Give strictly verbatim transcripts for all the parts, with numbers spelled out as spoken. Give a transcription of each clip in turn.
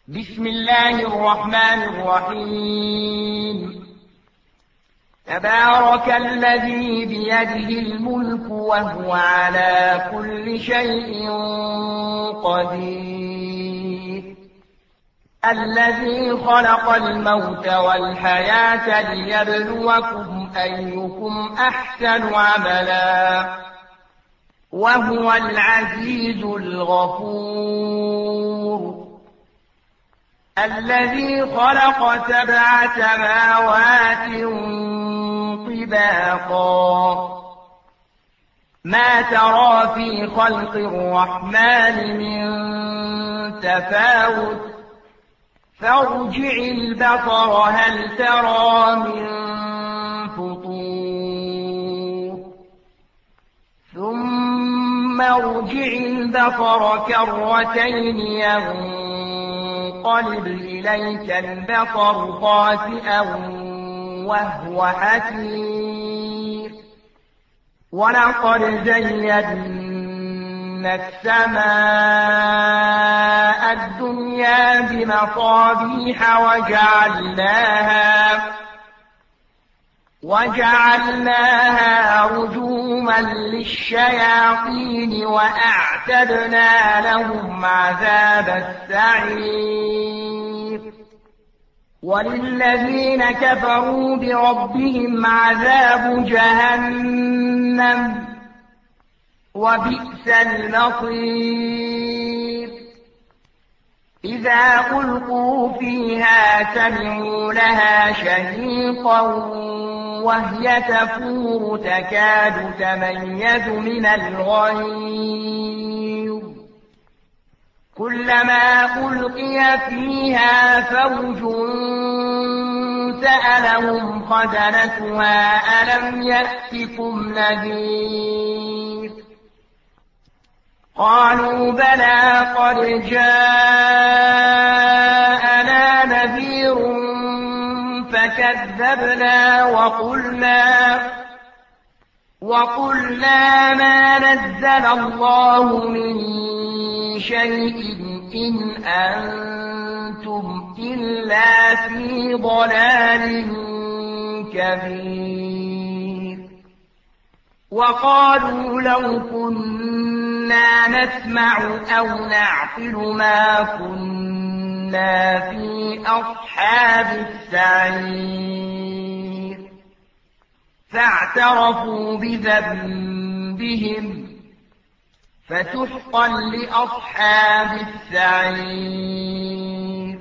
بسم الله الرحمن الرحيم تبارك الذي بيده الملك وهو على كل شيء قدير الذي خلق الموت والحياة ليبلوكم أيكم أحسن عملا وهو العزيز الغفور الذي خلق سبع سماوات طباقا ما ترى في خلق الرحمن من تفاوت فارجع البصر هل ترى من فطور ثم ارجع البصر كرتين ينقلب إليك البصر خاسئا وهو حسير ولقد زينا السماء الدنيا بمصابيح وجعلناها وجعلناها رجوما للشياطين وأعتدنا لهم عذاب السعير وللذين كفروا بربهم عذاب جهنم وبئس المصير إذا ألقوا فيها سمعوا لها شهيقا وهي تفور تكاد تميز من الغيظ كلما ألقي فيها فوج سألهم خزنتها ألم يأتكم نذير قالوا بلى قد جاءنا نذير فكذبنا وقلنا وقلنا ما نزل الله من شيء إن أنتم إلا في ضلال كبير وقالوا لو كنا نسمع أو نعقل ما كنا في أصحاب السعير فاعترفوا بذنبهم فسحقا لأصحاب السعير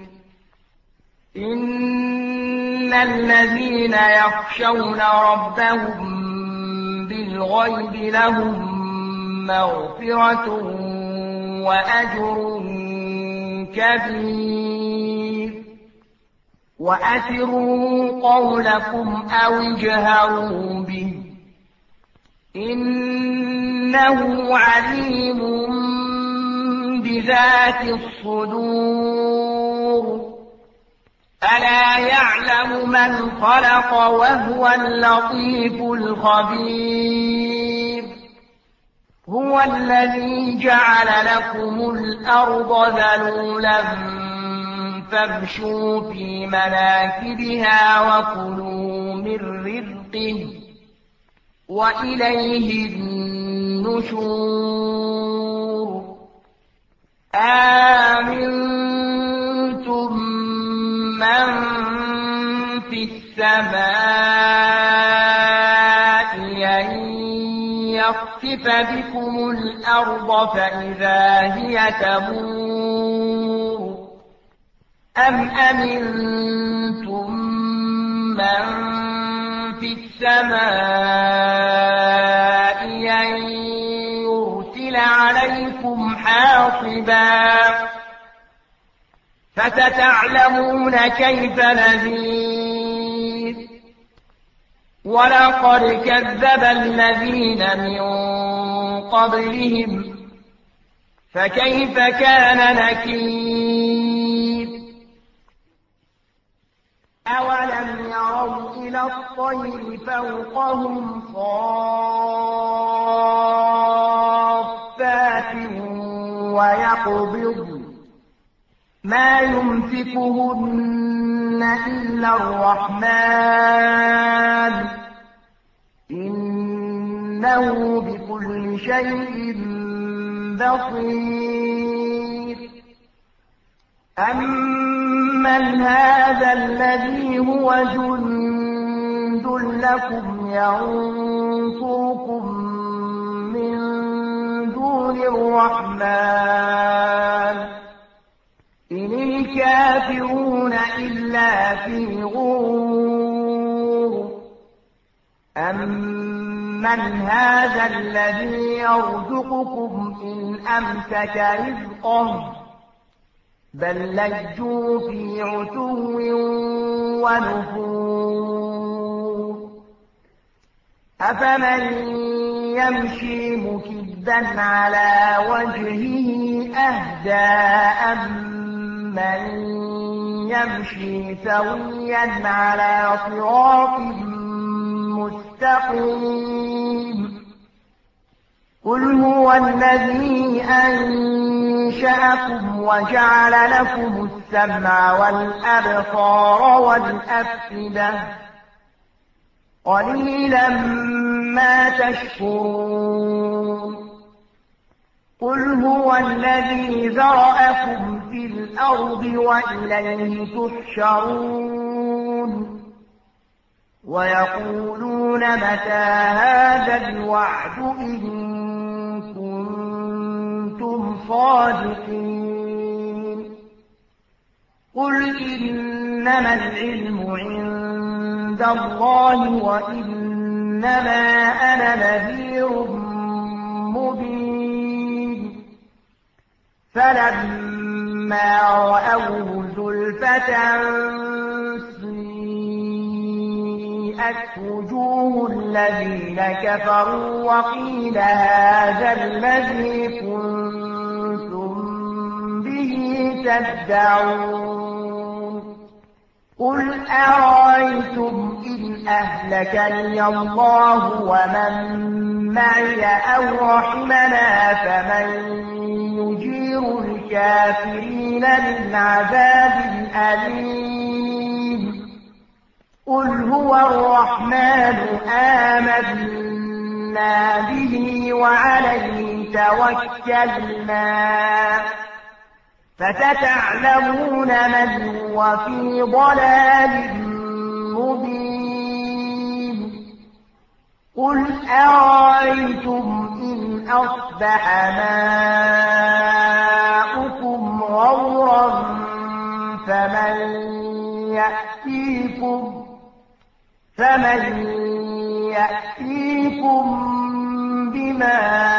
إن الذين يخشون ربهم بالغيب لهم مغفرة وأجر كبير وأسروا قولكم أو اجهروا به إنه عليم بذات الصدور ألا يعلم من خلق وهو اللطيف الخبير هو الذي جعل لكم الأرض ذلولا فامشوا في مناكبها وكلوا من رزقه وإليه النشور آمنتم من في السماء أن يخسف بكم الأرض فإذا هي تمور أم أمنتم من في السماء أن يرسل عليكم حاصبا فستعلمون كيف نذير ولقد كذب الذين من قبلهم فكيف كان نكير أولم يروا إلى الطير فوقهم صافات ويقبضن ما يمسكهن إلا الرحمن إنه بكل شيء بصير أمن هذا الذي هو جند لكم ينصركم من دون الرحمن إن الكافرون إلا في غرور أمن هذا الذي يرزقكم إن أمسك رزقه بل لجوا في عتو ونفور أفمن يمشي مكبا على وجهه أهدى أمن يمشي سويا على صراط مستقيم قل هو الذي أنشأكم وجعل لكم السمع والأبصار والأفئدة قليلا ما تشكرون قل هو الذي ذرأكم في الأرض وإليه تحشرون ويقولون متى هذا الوعد إن كنتم صادقين قل إنما العلم عند الله وإنما أنا نذير مبين فلما رأوه زلفة سيئت وجوه الذين كفروا وقيل هذا الذي كنتم به تدعون قل أرأيتم إن أهلكني الله ومن معي أو رحمنا فمن يجير الكافرين من عذاب أليم قل هو الرحمن آمنا به وعليه توكلنا فستعلمون من هو في ضلال مبين قل أرأيتم إن أصبح ماؤكم غورا فمن يأتيكم فمن يأتيكم بماء